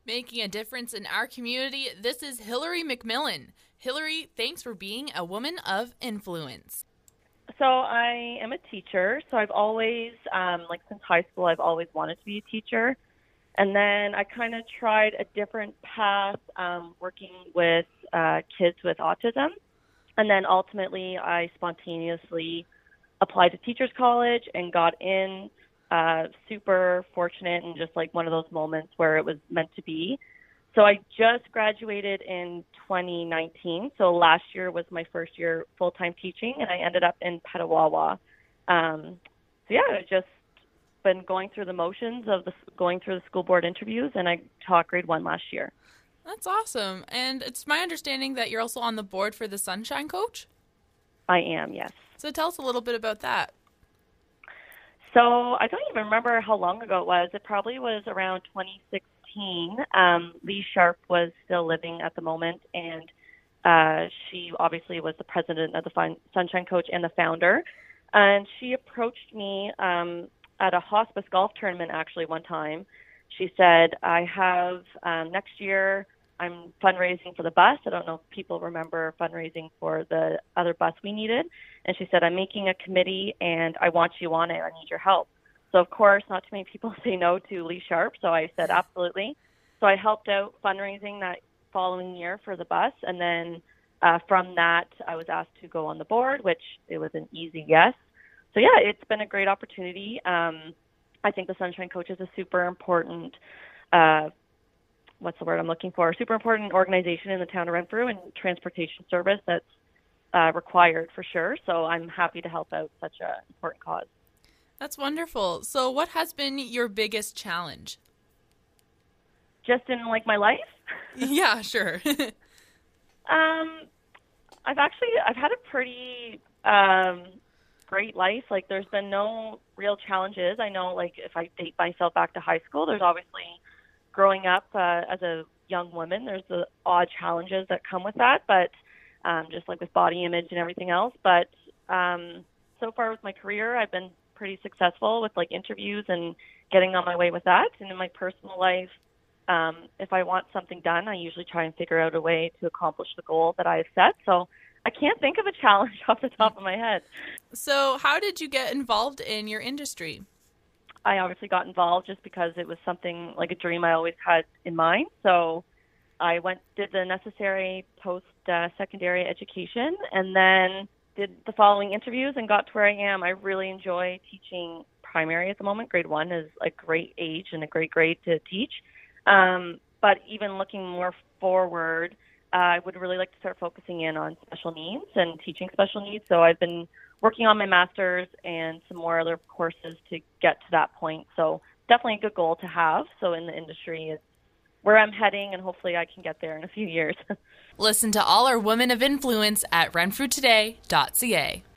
Making a difference in our community, this is Hillary McMillan. Hillary, thanks for being a woman of influence. So I am a teacher. So I've always, since high school, I've always wanted to be a teacher. And then I kind of tried a different path working with kids with autism. And then ultimately I spontaneously applied to Teachers College and got in, super fortunate and just like one of those moments where it was meant to be. So I just graduated in 2019. So last year was my first year full-time teaching, and I ended up in Petawawa. I've just been going through the motions of going through the school board interviews, and I taught grade 1 last year. That's awesome. And it's my understanding that you're also on the board for the Sunshine Coach? I am, yes. So tell us a little bit about that. So I don't even remember how long ago it was. It probably was around 2016. Lee Sharp was still living at the moment, and she obviously was the president of the Sunshine Coach and the founder. And she approached me at a hospice golf tournament actually one time. She said, I have next year I'm fundraising for the bus. I don't know if people remember fundraising for the other bus we needed. And she said, I'm making a committee and I want you on it. I need your help. So, of course, not too many people say no to Lee Sharp. So I said, absolutely. So I helped out fundraising that following year for the bus. And then from that, I was asked to go on the board, which it was an easy yes. So, yeah, it's been a great opportunity. I think the Sunshine Coach is a super important super important organization in the town of Renfrew and transportation service that's required for sure. So I'm happy to help out such an important cause. That's wonderful. So what has been your biggest challenge? Just in my life? Yeah, sure. I've had a pretty great life. There's been no real challenges. I know if I date myself back to high school, there's obviously growing up as a young woman, there's the odd challenges that come with that, but just with body image and everything else. But so far with my career, I've been pretty successful with interviews and getting on my way with that. And in my personal life, if I want something done, I usually try and figure out a way to accomplish the goal that I have set. So I can't think of a challenge off the top of my head. So how did you get involved in your industry? I obviously got involved just because it was something a dream I always had in mind. So I did the necessary post-secondary education and then did the following interviews and got to where I am. I really enjoy teaching primary at the moment. Grade 1 is a great age and a great grade to teach. But even looking more forward, I would really like to start focusing in on special needs and teaching special needs. So I've been working on my master's and some more other courses to get to that point. So definitely a good goal to have. So in the industry is where I'm heading, and hopefully I can get there in a few years. Listen to all our Women of Influence at renfrewtoday.ca.